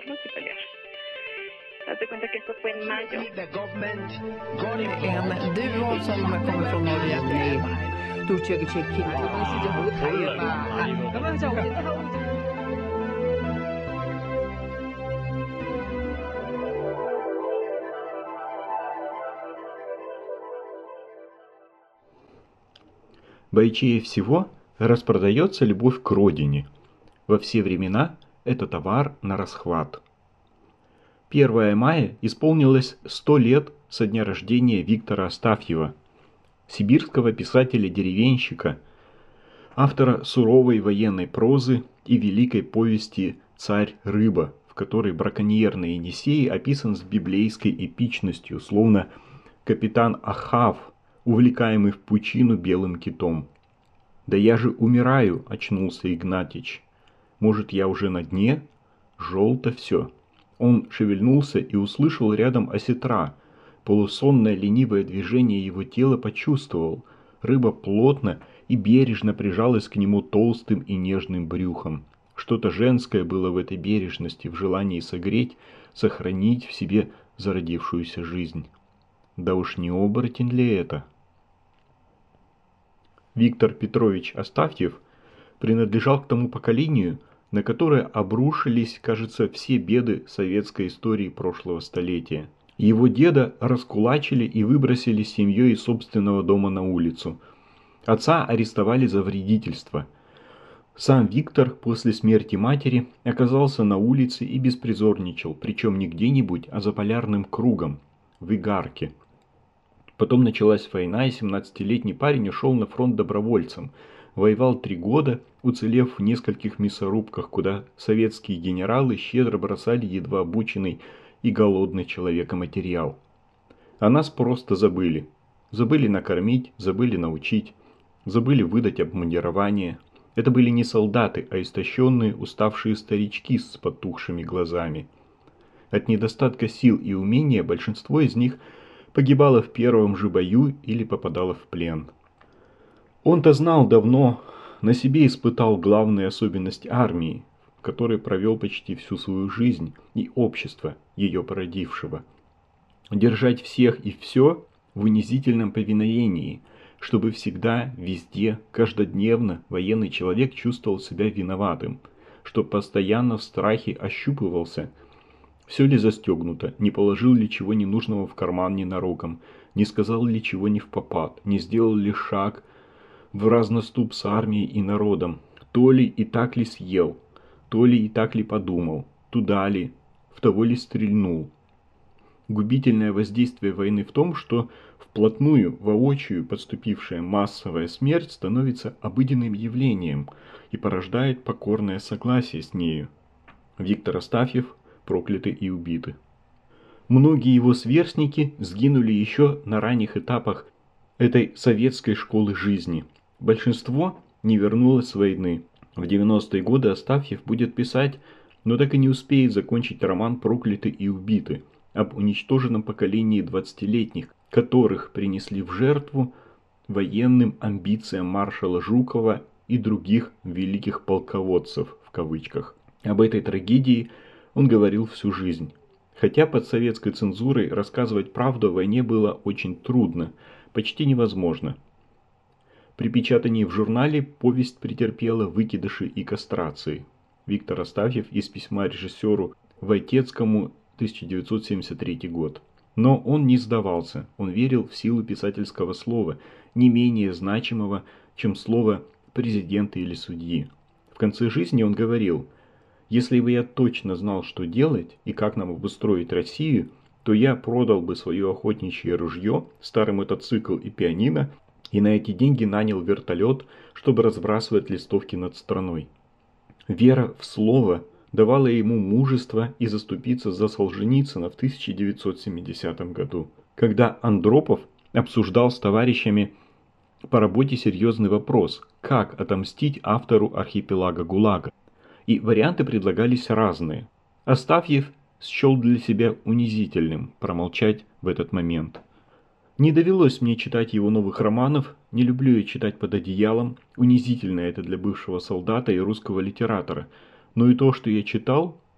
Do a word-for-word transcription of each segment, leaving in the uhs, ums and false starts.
enfermos y pelear. Haz de cuenta que esto fue en mayo. En duo som kommer från Norge med Turkiet Бойчее всего распродается любовь к родине. Во все времена это товар на расхват. первое мая исполнилось сто лет со дня рождения Виктора Астафьева, сибирского писателя-деревенщика, автора суровой военной прозы и великой повести «Царь-рыба», в которой браконьер на Енисее описан с библейской эпичностью, словно капитан Ахав, увлекаемый в пучину белым китом. «Да я же умираю», — очнулся Игнатич. «Может, я уже на дне? Желто все». Он шевельнулся и услышал рядом осетра. Полусонное ленивое движение его тела почувствовал. Рыба плотно и бережно прижалась к нему толстым и нежным брюхом. Что-то женское было в этой бережности, в желании согреть, сохранить в себе зародившуюся жизнь. Да уж не оборотень ли это? Виктор Петрович Астафьев принадлежал к тому поколению, на которое обрушились, кажется, все беды советской истории прошлого столетия. Его деда раскулачили и выбросили с семьей из собственного дома на улицу. Отца арестовали за вредительство. Сам Виктор после смерти матери оказался на улице и беспризорничал, причем не где-нибудь, а за полярным кругом, в Игарке. Потом началась война, и семнадцатилетний парень ушел на фронт добровольцем. Воевал три года, уцелев в нескольких мясорубках, куда советские генералы щедро бросали едва обученный и голодный человекоматериал. А нас просто забыли. Забыли накормить, забыли научить, забыли выдать обмундирование. Это были не солдаты, а истощенные, уставшие старички с потухшими глазами. От недостатка сил и умения большинство из них погибало в первом же бою или попадало в плен. Он-то знал давно, на себе испытал главные особенности армии, в которой провел почти всю свою жизнь, и общества, ее породившего. Держать всех и все в унизительном повиновении, чтобы всегда, везде, каждодневно военный человек чувствовал себя виноватым, чтобы постоянно в страхе ощупывался, все ли застегнуто, не положил ли чего ненужного в карман ненароком, не сказал ли чего не впопад, не сделал ли шаг в разноступ с армией и народом, то ли и так ли съел, то ли и так ли подумал, туда ли, в того ли стрельнул. Губительное воздействие войны в том, что вплотную, воочию подступившая массовая смерть становится обыденным явлением и порождает покорное согласие с нею. Виктор Астафьев прокляты и убиты. Многие его сверстники сгинули еще на ранних этапах этой советской школы жизни. Большинство не вернулось с войны. В девяностые годы Астафьев будет писать, но так и не успеет закончить роман «Прокляты и убиты» об уничтоженном поколении двадцатилетних, которых принесли в жертву военным амбициям маршала Жукова и других «великих полководцев» в кавычках. Об этой трагедии он говорил всю жизнь. Хотя под советской цензурой рассказывать правду о войне было очень трудно, почти невозможно. При печатании в журнале повесть претерпела выкидыши и кастрации. Виктор Астафьев из письма режиссеру Войтецкому, тысяча девятьсот семьдесят третий год. Но он не сдавался, он верил в силу писательского слова, не менее значимого, чем слово президента или судьи. В конце жизни он говорил: «Если бы я точно знал, что делать и как нам обустроить Россию, то я продал бы свое охотничье ружье, старый мотоцикл и пианино, и на эти деньги нанял вертолет, чтобы разбрасывать листовки над страной». Вера в слово давала ему мужество и заступиться за Солженицына в тысяча девятьсот семидесятом году, когда Андропов обсуждал с товарищами по работе серьезный вопрос, как отомстить автору «Архипелага ГУЛАГа». И варианты предлагались разные. Астафьев счел для себя унизительным промолчать в этот момент. Не довелось мне читать его новых романов, не люблю я читать под одеялом, унизительно это для бывшего солдата и русского литератора, но и то, что я читал,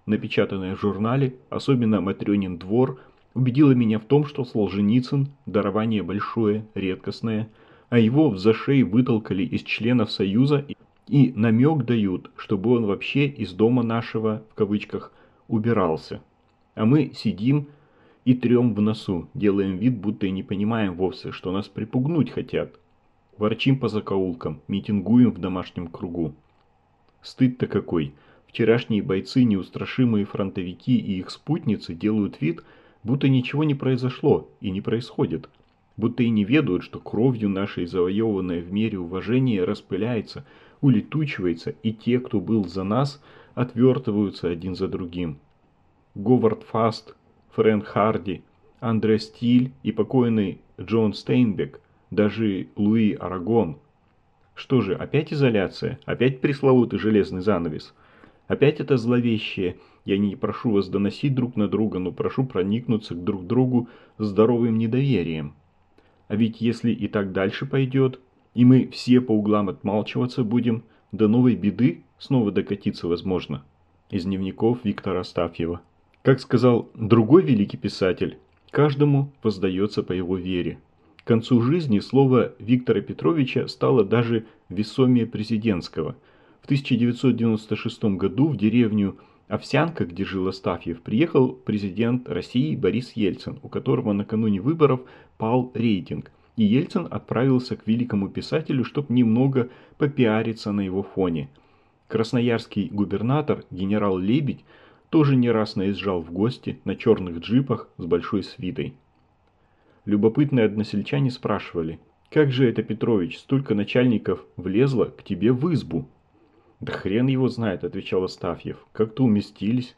напечатанное в журнале, особенно «Матрёнин двор», убедило меня в том, что Солженицын – дарование большое, редкостное, а его в зашей вытолкали из членов Союза и намек дают, чтобы он вообще из дома нашего, в кавычках, убирался. А мы сидим и трем в носу, делаем вид, будто и не понимаем вовсе, что нас припугнуть хотят. Ворчим по закоулкам, митингуем в домашнем кругу. Стыд-то какой! Вчерашние бойцы, неустрашимые фронтовики и их спутницы делают вид, будто ничего не произошло и не происходит. Будто и не ведают, что кровью нашей завоеванное в мире уважение распыляется, улетучивается, и те, кто был за нас, отвертываются один за другим. Говард Фаст, Фрэнк Харди, Андре Стиль и покойный Джон Стейнбек, даже Луи Арагон. Что же, опять изоляция? Опять пресловутый железный занавес? Опять это зловещее: я не прошу вас доносить друг на друга, но прошу проникнуться к друг другу здоровым недоверием. А ведь если и так дальше пойдет, и мы все по углам отмалчиваться будем, до новой беды снова докатиться возможно. Из дневников Виктора Астафьева. Как сказал другой великий писатель, каждому воздается по его вере. К концу жизни слово Виктора Петровича стало даже весомее президентского. В тысяча девятьсот девяносто шестом году в деревню Овсянка, где жил Астафьев, приехал президент России Борис Ельцин, у которого накануне выборов пал рейтинг. И Ельцин отправился к великому писателю, чтобы немного попиариться на его фоне. Красноярский губернатор генерал Лебедь тоже не раз наезжал в гости на черных джипах с большой свитой. Любопытные односельчане спрашивали: «Как же это, Петрович, столько начальников влезло к тебе в избу?» «Да хрен его знает», – отвечал Астафьев, – «как-то уместились».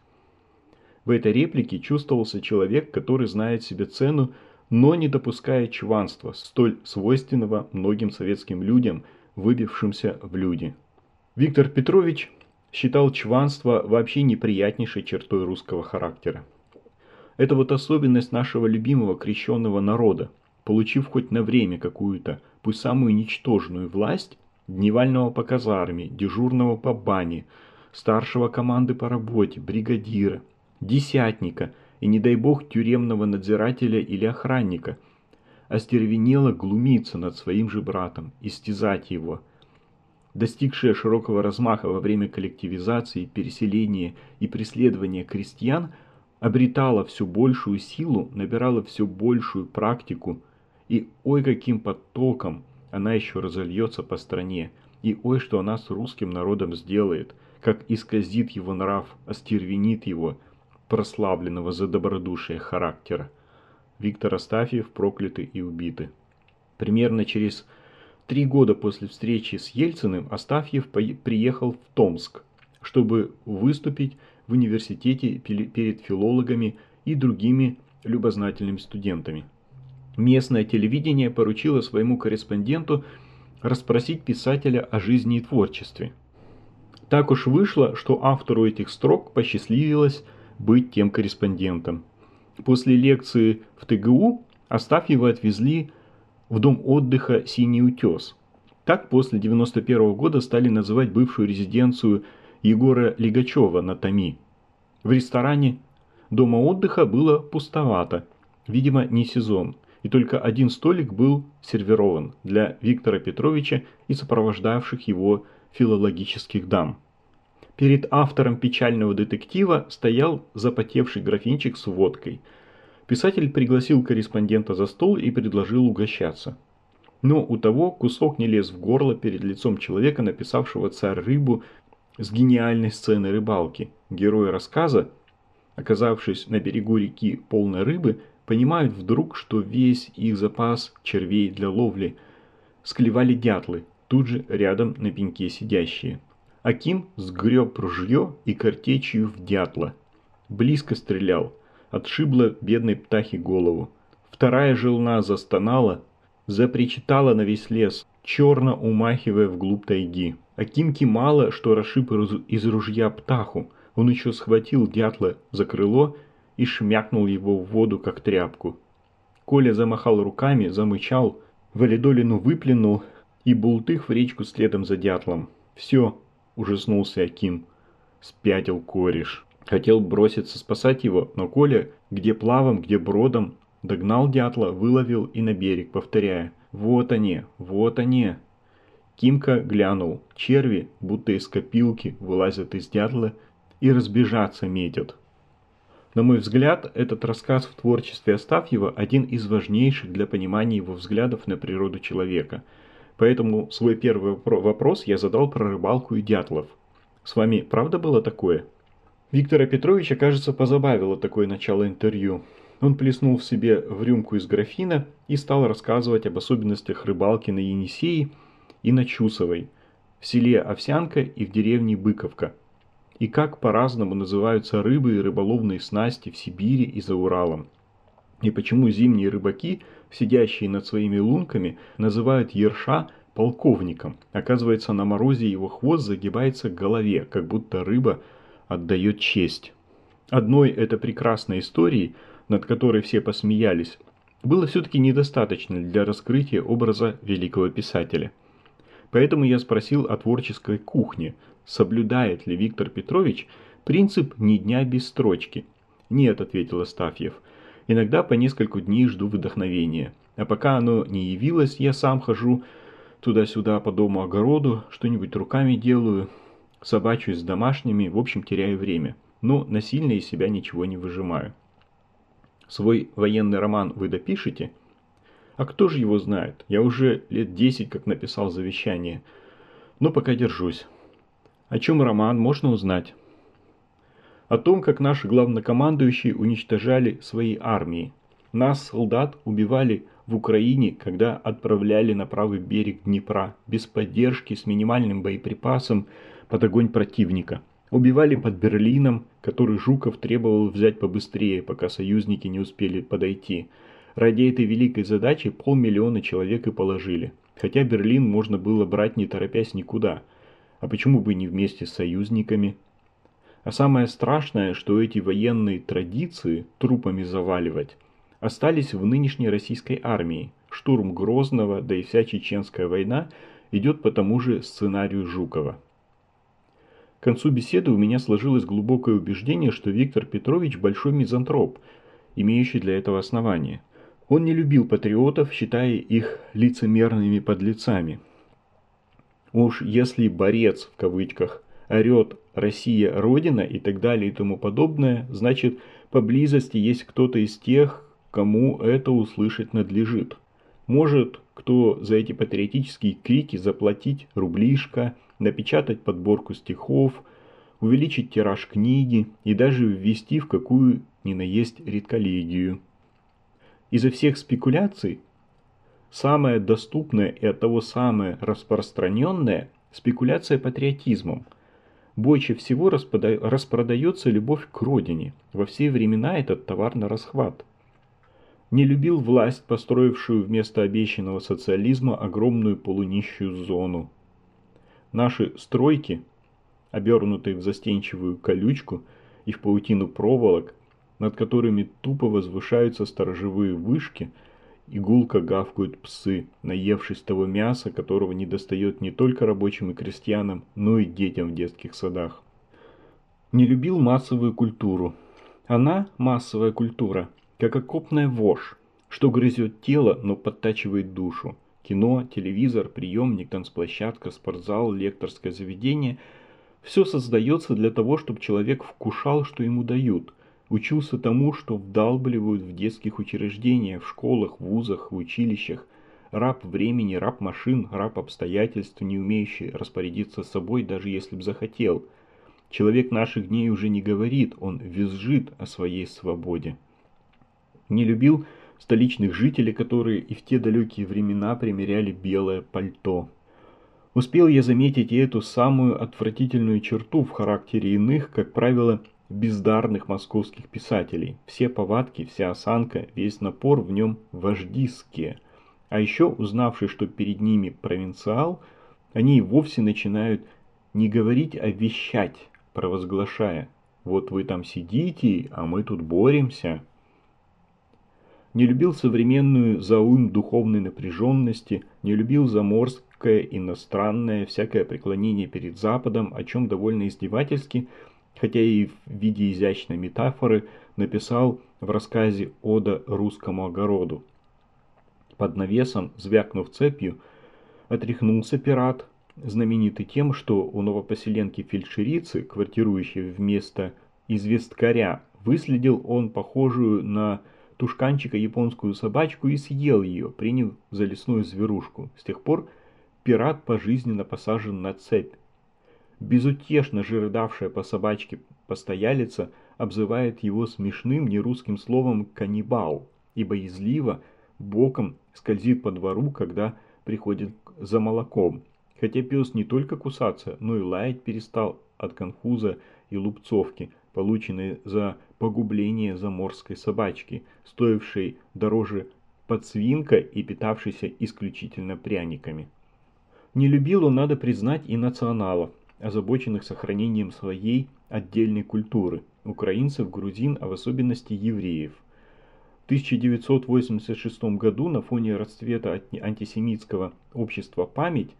В этой реплике чувствовался человек, который знает себе цену, но не допуская чванства, столь свойственного многим советским людям, выбившимся в люди. Виктор Петрович считал чванство вообще неприятнейшей чертой русского характера. Это вот особенность нашего любимого крещенного народа. Получив хоть на время какую-то, пусть самую ничтожную власть, дневального по казарме, дежурного по бане, старшего команды по работе, бригадира, десятника и, не дай бог, тюремного надзирателя или охранника, остервенело глумиться над своим же братом, истязать его. Достигшая широкого размаха во время коллективизации, переселения и преследования крестьян, обретала все большую силу, набирала все большую практику, и ой каким потоком она еще разольется по стране, и ой, что она с русским народом сделает, как исказит его нрав, остервенит его, прославленного за добродушие характера. Виктор Астафьев, проклятый и убитый. Примерно через три года после встречи с Ельциным Астафьев приехал в Томск, чтобы выступить в университете перед филологами и другими любознательными студентами. Местное телевидение поручило своему корреспонденту расспросить писателя о жизни и творчестве. Так уж вышло, что автору этих строк посчастливилось быть тем корреспондентом. После лекции в ТГУ Астафьева отвезли в дом отдыха «Синий утес». Так после девяносто первого года стали называть бывшую резиденцию Егора Лигачева на Томи. В ресторане дома отдыха было пустовато, видимо, не сезон, и только один столик был сервирован для Виктора Петровича и сопровождавших его филологических дам. Перед автором печального детектива стоял запотевший графинчик с водкой. Писатель пригласил корреспондента за стол и предложил угощаться. Но у того кусок не лез в горло перед лицом человека, написавшего «Царь-рыбу» с гениальной сцены рыбалки. Герои рассказа, оказавшись на берегу реки полной рыбы, понимают вдруг, что весь их запас червей для ловли склевали дятлы, тут же рядом на пеньке сидящие. Аким сгреб ружье и картечью в дятла. Близко стрелял, отшибла бедной птахе голову. Вторая желна застонала, запричитала на весь лес, черно умахивая вглубь тайги. Акимке мало, что расшиб из ружья птаху, он еще схватил дятла за крыло и шмякнул его в воду, как тряпку. Коля замахал руками, замычал, валидолину выплюнул и бултых в речку следом за дятлом. «Все», – ужаснулся Аким, – спятил кореш. Хотел броситься спасать его, но Коля, где плавом, где бродом, догнал дятла, выловил и на берег, повторяя: «Вот они, вот они». Кимка глянул. Черви, будто из копилки, вылазят из дятла и разбежаться метят. На мой взгляд, этот рассказ в творчестве Астафьева один из важнейших для понимания его взглядов на природу человека. Поэтому свой первый вопрос я задал про рыбалку и дятлов. С вами правда было такое? Виктора Петровича, кажется, позабавило такое начало интервью. Он плеснул в себе в рюмку из графина и стал рассказывать об особенностях рыбалки на Енисее и на Чусовой, в селе Овсянка и в деревне Быковка, и как по-разному называются рыбы и рыболовные снасти в Сибири и за Уралом, и почему зимние рыбаки, сидящие над своими лунками, называют ерша полковником. Оказывается, на морозе его хвост загибается к голове, как будто рыба отдает честь. Одной этой прекрасной истории, над которой все посмеялись, было все-таки недостаточно для раскрытия образа великого писателя. Поэтому я спросил о творческой кухне, соблюдает ли Виктор Петрович принцип «ни дня без строчки». «Нет», — ответил Астафьев, — «иногда по несколько дней жду вдохновения, а пока оно не явилось, я сам хожу туда-сюда по дому-огороду, что-нибудь руками делаю, собачусь с домашними, в общем, теряю время, но насильно из себя ничего не выжимаю». «Свой военный роман вы допишете?» «А кто же его знает? Я уже лет десять как написал завещание, но пока держусь». «О чем роман, можно узнать?» «О том, как наши главнокомандующие уничтожали свои армии. Нас, солдат, убивали в Украине, когда отправляли на правый берег Днепра, без поддержки, с минимальным боеприпасом под огонь противника. Убивали под Берлином, который Жуков требовал взять побыстрее, пока союзники не успели подойти. Ради этой великой задачи полмиллиона человек и положили. Хотя Берлин можно было брать не торопясь никуда. А почему бы не вместе с союзниками? А самое страшное, что эти военные традиции, трупами заваливать, остались в нынешней российской армии. Штурм Грозного, да и вся Чеченская война идет по тому же сценарию Жукова». К концу беседы у меня сложилось глубокое убеждение, что Виктор Петрович большой мизантроп, имеющий для этого основания. Он не любил патриотов, считая их лицемерными подлецами. Уж если «борец» в кавычках орет «Россия – Родина» и так далее и тому подобное, значит, поблизости есть кто-то из тех, кому это услышать надлежит. Может, кто за эти патриотические крики заплатить рублишко, напечатать подборку стихов, увеличить тираж книги и даже ввести в какую ни на есть редколлегию. Изо всех спекуляций самое доступное и оттого самое распространенное – спекуляция патриотизмом. Больше всего распрода... распродается любовь к родине. Во все времена этот товар на расхват. Не любил власть, построившую вместо обещанного социализма огромную полунищую зону. Наши стройки, обернутые в застенчивую колючку и в паутину проволок, над которыми тупо возвышаются сторожевые вышки, и гулко гавкают псы, наевшись того мяса, которого недостает не только рабочим и крестьянам, но и детям в детских садах. Не любил массовую культуру. Она, массовая культура, как окопная вошь, что грызет тело, но подтачивает душу. Кино, телевизор, приемник, танцплощадка, спортзал, лекторское заведение – все создается для того, чтобы человек вкушал, что ему дают, учился тому, что вдалбливают в детских учреждениях, в школах, вузах, в училищах. Раб времени, раб машин, раб обстоятельств, не умеющий распорядиться собой, даже если б захотел. Человек наших дней уже не говорит, он визжит о своей свободе. Не любил столичных жителей, которые и в те далекие времена примеряли белое пальто. Успел я заметить и эту самую отвратительную черту в характере иных, как правило, бездарных московских писателей. Все повадки, вся осанка, весь напор в нем вождистские. А еще, узнавши, что перед ними провинциал, они и вовсе начинают не говорить, а вещать, провозглашая: «Вот вы там сидите, а мы тут боремся». Не любил современную заум духовной напряженности, не любил заморское, иностранное, всякое преклонение перед Западом, о чем довольно издевательски хотя и в виде изящной метафоры написал в рассказе «Ода русскому огороду». Под навесом, звякнув цепью, отряхнулся пират, знаменитый тем, что у новопоселенки-фельдшерицы, квартирующей вместо известкаря, выследил он похожую на тушканчика японскую собачку и съел ее, приняв за лесную зверушку. С тех пор пират пожизненно посажен на цепь. Безутешно же рыдавшая по собачке постоялица обзывает его смешным нерусским словом «каннибал» и боязливо боком скользит по двору, когда приходит за молоком. Хотя пес не только кусаться, но и лаять перестал от конфуза и лупцовки, полученной за погубление заморской собачки, стоившей дороже подсвинка и питавшейся исключительно пряниками. Не любил он, надо признать, и националов, озабоченных сохранением своей отдельной культуры – украинцев, грузин, а в особенности евреев. В тысяча девятьсот восемьдесят шестом году на фоне расцвета антисемитского общества «Память»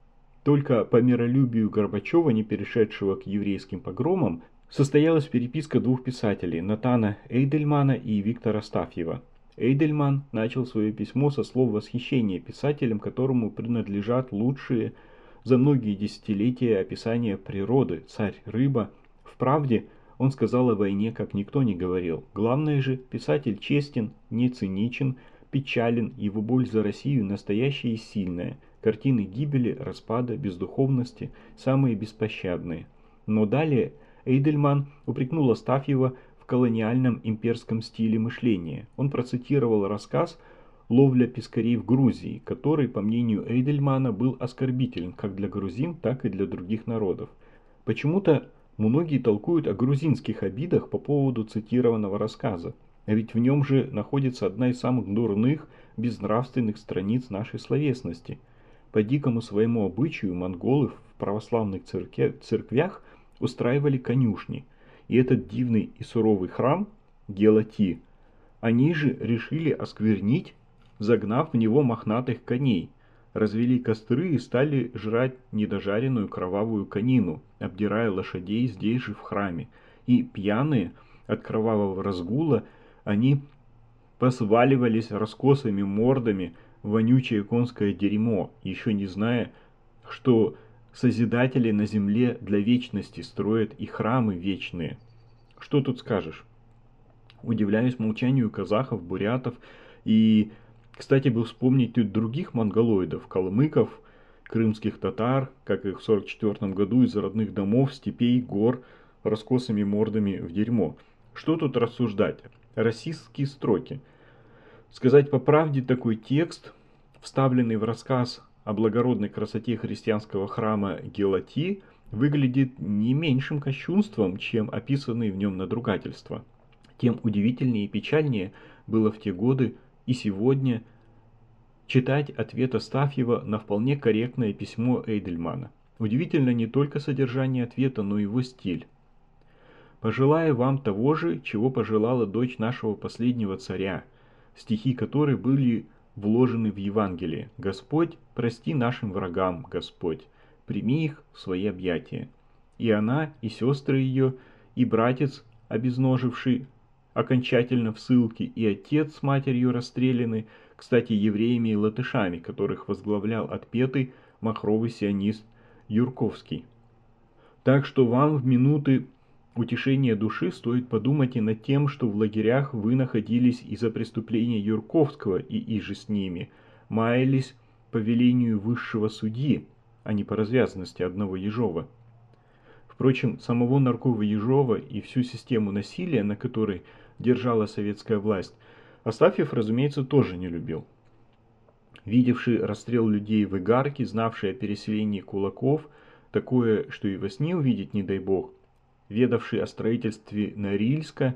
только по миролюбию Горбачева, не перешедшего к еврейским погромам, состоялась переписка двух писателей – Натана Эйдельмана и Виктора Астафьева. Эйдельман начал свое письмо со слов восхищения писателем, которому принадлежат лучшие за многие десятилетия описания природы, царь-рыба. В «Правде» он сказал о войне, как никто не говорил. Главное же, писатель честен, не циничен, печален, его боль за Россию настоящая и сильная. Картины гибели, распада, бездуховности самые беспощадные. Но далее Эйдельман упрекнул Астафьева в колониальном имперском стиле мышления. Он процитировал рассказ «Ловля пескарей в Грузии», который, по мнению Эйдельмана, был оскорбителен как для грузин, так и для других народов. Почему-то многие толкуют о грузинских обидах по поводу цитированного рассказа, а ведь в нем же находится одна из самых дурных, безнравственных страниц нашей словесности. По дикому своему обычаю монголы в православных церквях, церквях устраивали конюшни, и этот дивный и суровый храм Гелати они же решили осквернить, загнав в него мохнатых коней, развели костры и стали жрать недожаренную кровавую конину, обдирая лошадей здесь же в храме. И пьяные от кровавого разгула, они посваливались раскосыми мордами в вонючее конское дерьмо, еще не зная, что созидатели на земле для вечности строят и храмы вечные. Что тут скажешь? Удивляюсь молчанию казахов, бурятов и, кстати, бы вспомнить тут других монголоидов, калмыков, крымских татар, как их в сорок четвёртом году из родных домов, степей, гор, раскосыми мордами в дерьмо. Что тут рассуждать? Расистские строки. Сказать по правде, такой текст, вставленный в рассказ о благородной красоте христианского храма Гелати, выглядит не меньшим кощунством, чем описанные в нем надругательства. Тем удивительнее и печальнее было в те годы и сегодня читать ответ Астафьева на вполне корректное письмо Эйдельмана. Удивительно не только содержание ответа, но и его стиль. «Пожелаю вам того же, чего пожелала дочь нашего последнего царя», стихи которой были вложены в Евангелие. «Господь, прости нашим врагам, Господь, прими их в свои объятия». И она, и сестры ее, и братец, обезноживший окончательно в ссылке, и отец с матерью расстреляны, кстати, евреями и латышами, которых возглавлял отпетый махровый сионист Юрковский. Так что вам в минуты утешения души стоит подумать и над тем, что в лагерях вы находились из-за преступления Юрковского и иже с ними, маялись по велению высшего судьи, а не по развязанности одного Ежова. Впрочем, самого наркова Ежова и всю систему насилия, на которой держала советская власть, Астафьев, разумеется, тоже не любил. Видевший расстрел людей в Игарке, знавший о переселении кулаков, такое, что и во сне увидеть не дай бог, ведавший о строительстве Норильска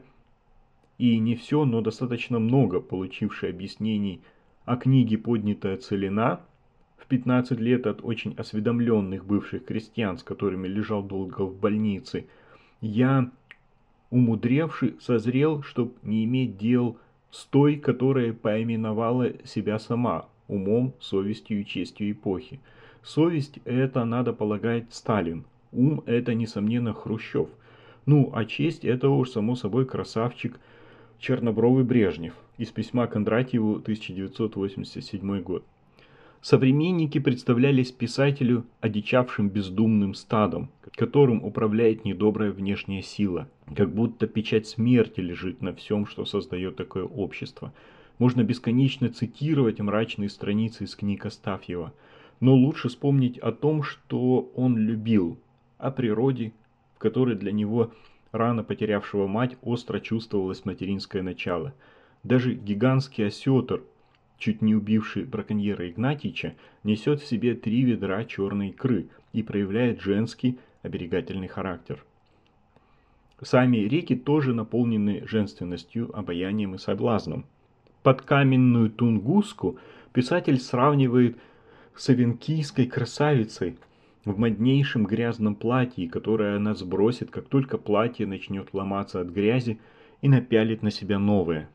и не все, но достаточно много получивший объяснений о книге «Поднятая целина», в пятнадцать лет от очень осведомленных бывших крестьян, с которыми лежал долго в больнице, я, умудревший, созрел, чтоб не иметь дел с той, которая поименовала себя сама, умом, совестью и честью эпохи. Совесть – это, надо полагать, Сталин, ум – это, несомненно, Хрущев. Ну, а честь это уж само собой красавчик чернобровый Брежнев из письма Кондратьеву, тысяча девятьсот восемьдесят седьмой год. Современники представлялись писателю одичавшим бездумным стадом, которым управляет недобрая внешняя сила, как будто печать смерти лежит на всем, что создает такое общество. Можно бесконечно цитировать мрачные страницы из книг Астафьева, но лучше вспомнить о том, что он любил, о природе, в которой для него, рано потерявшего мать, остро чувствовалось материнское начало. Даже гигантский осетр, чуть не убивший браконьера Игнатьича, несет в себе три ведра черной икры и проявляет женский оберегательный характер. Сами реки тоже наполнены женственностью, обаянием и соблазном. Подкаменную Тунгуску писатель сравнивает с авенкийской красавицей в моднейшем грязном платье, которое она сбросит, как только платье начнет ломаться от грязи, и напялит на себя новое.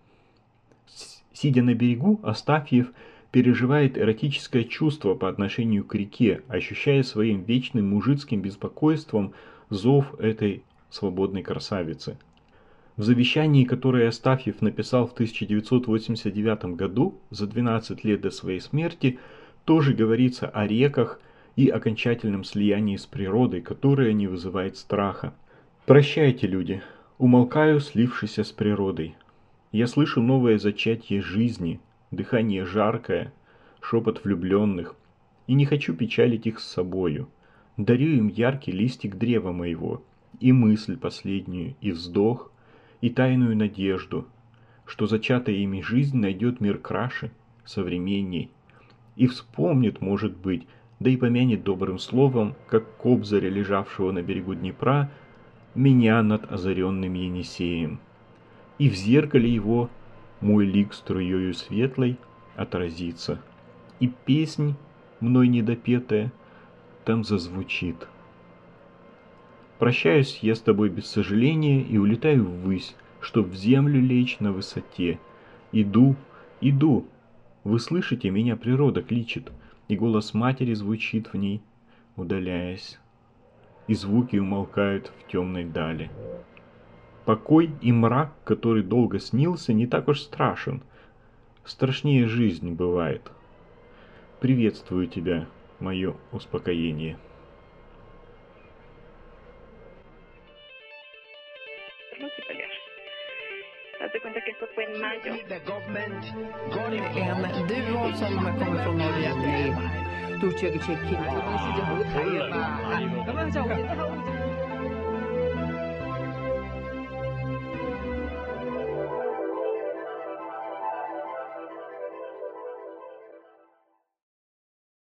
Сидя на берегу, Астафьев переживает эротическое чувство по отношению к реке, ощущая своим вечным мужицким беспокойством зов этой свободной красавицы. В завещании, которое Астафьев написал в тысяча девятьсот восемьдесят девятом году, за двенадцать лет до своей смерти, тоже говорится о реках и окончательном слиянии с природой, которое не вызывает страха. «Прощайте, люди, умолкаю, слившись с природой. Я слышу новое зачатие жизни, дыхание жаркое, шепот влюбленных, и не хочу печалить их с собою. Дарю им яркий листик древа моего, и мысль последнюю, и вздох, и тайную надежду, что зачатая ими жизнь найдет мир краше, современней, и вспомнит, может быть, да и помянет добрым словом, как кобзаря, лежавшего на берегу Днепра, меня над озаренным Енисеем. И в зеркале его мой лик струею светлой отразится, и песнь, мной недопетая, там зазвучит. Прощаюсь я с тобой без сожаления и улетаю ввысь, чтоб в землю лечь на высоте. Иду, иду, вы слышите, меня природа кличет, и голос матери звучит в ней, удаляясь, и звуки умолкают в темной дали. Покой и мрак, который долго снился, не так уж страшен. Страшнее жизнь бывает. Приветствую тебя, мое успокоение. No se pelear. Date cuenta que esto fue en mayo. En duo som kommer från Norge blir Turkiye